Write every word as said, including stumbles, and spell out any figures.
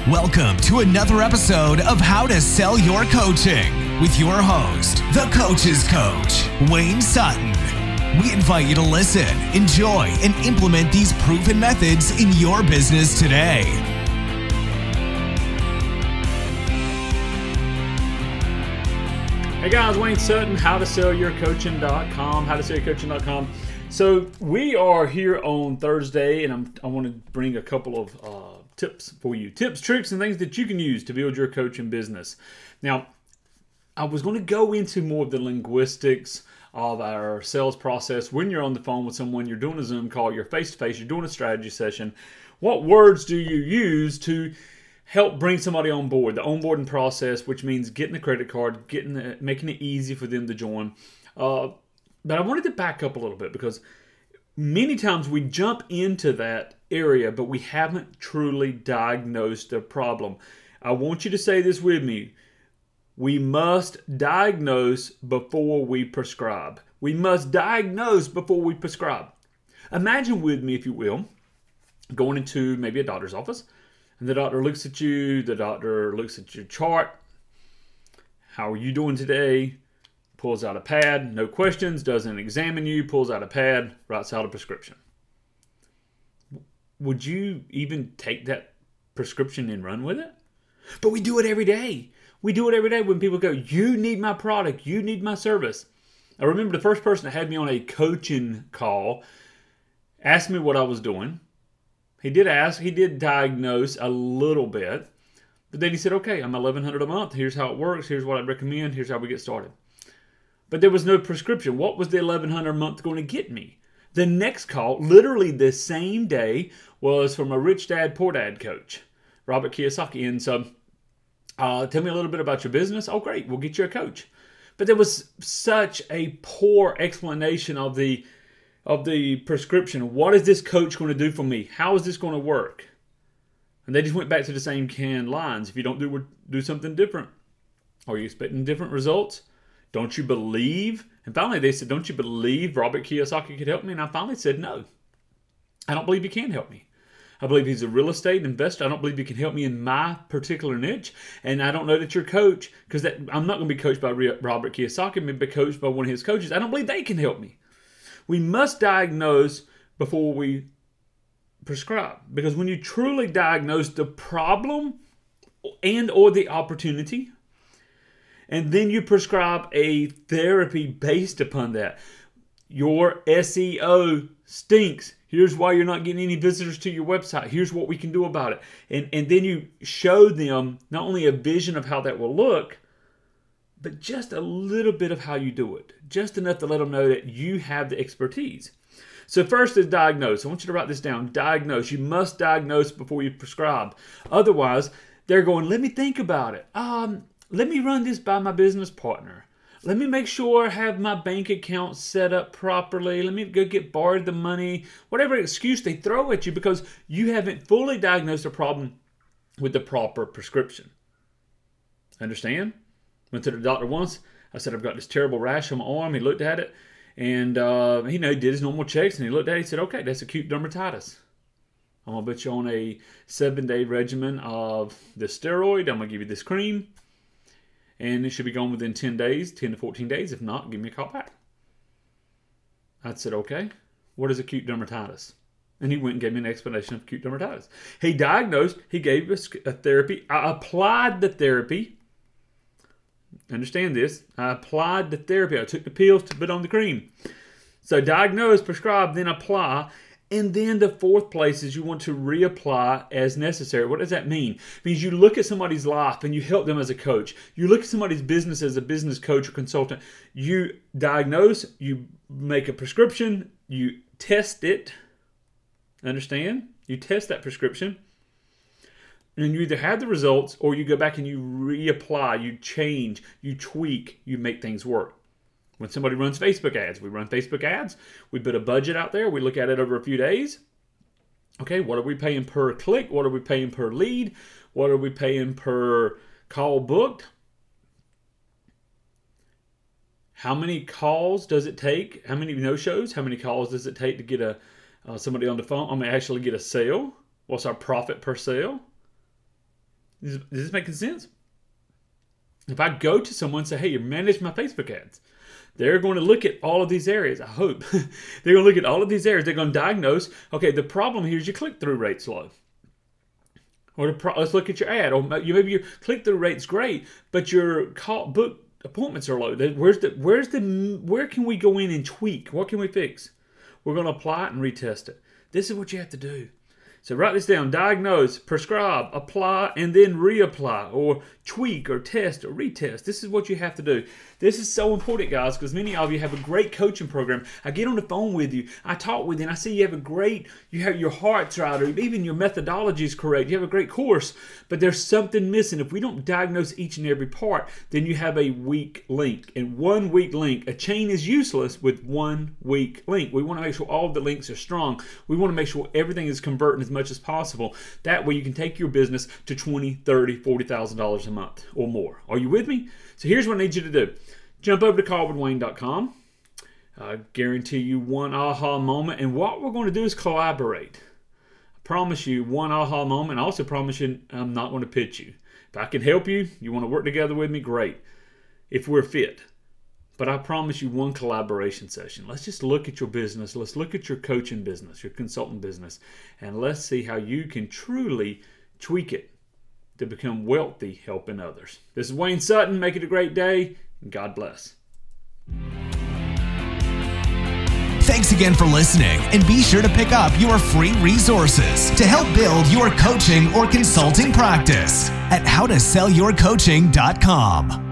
Welcome to another episode of How to Sell Your Coaching with your host, the Coach's Coach, Wayne Sutton. We invite you to listen, enjoy, and implement these proven methods in your business today. Hey guys, Wayne Sutton, how to sell your coaching dot com, how to sell your coaching dot com. So we are here on Thursday, and I'm, I want to bring a couple of uh, tips for you. Tips, tricks, and things that you can use to build your coaching business. Now, I was going to go into more of the linguistics of our sales process. When you're on the phone with someone, you're doing a Zoom call, you're face-to-face, you're doing a strategy session. What words do you use to help bring somebody on board? The onboarding process, which means getting a credit card, getting the, making it easy for them to join. Uh, but I wanted to back up a little bit because many times we jump into that area, but we haven't truly diagnosed the problem. I want you to say this with me. We must diagnose before we prescribe. We must diagnose before we prescribe. Imagine with me, if you will, going into maybe a doctor's office, and the doctor looks at you, the doctor looks at your chart. How are you doing today? Pulls out a pad, no questions, doesn't examine you, pulls out a pad, writes out a prescription. Would you even take that prescription and run with it? But we do it every day. We do it every day when people go, you need my product, you need my service. I remember the first person that had me on a coaching call asked me what I was doing. He did ask, he did diagnose a little bit, but then he said, okay, I'm eleven hundred dollars a month. Here's how it works. Here's what I recommend. Here's how we get started. But there was no prescription. What was the eleven hundred dollars a month going to get me? The next call, literally the same day, was from a Rich Dad, Poor Dad coach, Robert Kiyosaki. And so, uh, tell me a little bit about your business. Oh, great. We'll get you a coach. But there was such a poor explanation of the of the prescription. What is this coach going to do for me? How is this going to work? And they just went back to the same canned lines. If you don't do do something different, are you expecting different results? Don't you believe? And finally they said, don't you believe Robert Kiyosaki could help me? And I finally said, no. I don't believe he can help me. I believe he's a real estate investor. I don't believe he can help me in my particular niche. And I don't know that your coach, because that I'm not going to be coached by Robert Kiyosaki. I'm going to be coached by one of his coaches. I don't believe they can help me. We must diagnose before we prescribe. Because when you truly diagnose the problem and or the opportunity, and then you prescribe a therapy based upon that. Your S E O stinks. Here's why you're not getting any visitors to your website. Here's what we can do about it. And, and then you show them not only a vision of how that will look, but just a little bit of how you do it. Just enough to let them know that you have the expertise. So first is diagnose. I want you to write this down. Diagnose. You must diagnose before you prescribe. Otherwise, they're going, let me think about it. Um, let me run this by my business partner. Let me make sure I have my bank account set up properly. Let me go get borrowed the money. Whatever excuse they throw at you because you haven't fully diagnosed the problem with the proper prescription. Understand? Went to the doctor once. I said, I've got this terrible rash on my arm. He looked at it and uh, he, you know, he did his normal checks and he looked at it. He said, okay, that's acute dermatitis. I'm going to put you on a seven-day regimen of this steroid. I'm going to give you this cream. And it should be gone within ten days, ten to fourteen days. If not, give me a call back. I said, okay, what is acute dermatitis? And he went and gave me an explanation of acute dermatitis. He diagnosed, he gave us a therapy. I applied the therapy. Understand this. I applied the therapy. I took the pills to put on the cream. So diagnose, prescribe, then apply. And then the fourth place is you want to reapply as necessary. What does that mean? It means you look at somebody's life and you help them as a coach. You look at somebody's business as a business coach or consultant. You diagnose, you make a prescription, you test it. Understand? You test that prescription. And you either have the results or you go back and you reapply, you change, you tweak, you make things work. When somebody runs Facebook ads, we run Facebook ads. We put a budget out there. We look at it over a few days. Okay, what are we paying per click? What are we paying per lead? What are we paying per call booked? How many calls does it take? How many no-shows? How many calls does it take to get a uh, somebody on the phone? I mean, actually get a sale? What's our profit per sale? Is, is this making sense? If I go to someone and say, hey, you manage my Facebook ads, they're going to look at all of these areas. I hope. They're going to look at all of these areas. They're going to diagnose, okay, the problem here is your click-through rate's low. Or the pro- let's look at your ad. Or maybe your click-through rate's great, but your call, book appointments are low. Where's the, where's the, where can we go in and tweak? What can we fix? We're going to apply it and retest it. This is what you have to do. So write this down: diagnose, prescribe, apply, and then reapply, or tweak, or test, or retest. This is what you have to do. This is so important, guys, because many of you have a great coaching program. I get on the phone with you, I talk with you, and I see you have a great, you have your heart's right, or even your methodology is correct. You have a great course, but there's something missing. If we don't diagnose each and every part, then you have a weak link. And one weak link, a chain is useless with one weak link. We want to make sure all of the links are strong. We want to make sure everything is converting as much as possible. That way you can take your business to twenty thousand dollars, thirty thousand dollars, forty thousand dollars a month or more. Are you with me? So here's what I need you to do. Jump over to carl wood wayne dot com. I guarantee you one aha moment. And what we're going to do is collaborate. I promise you one aha moment. I also promise you I'm not going to pitch you. If I can help you, you want to work together with me, great. If we're fit. But I promise you one collaboration session. Let's just look at your business. Let's look at your coaching business, your consulting business, and let's see how you can truly tweak it to become wealthy helping others. This is Wayne Sutton. Make it a great day, and God bless. Thanks again for listening, and be sure to pick up your free resources to help build your coaching or consulting practice at how to sell your coaching dot com.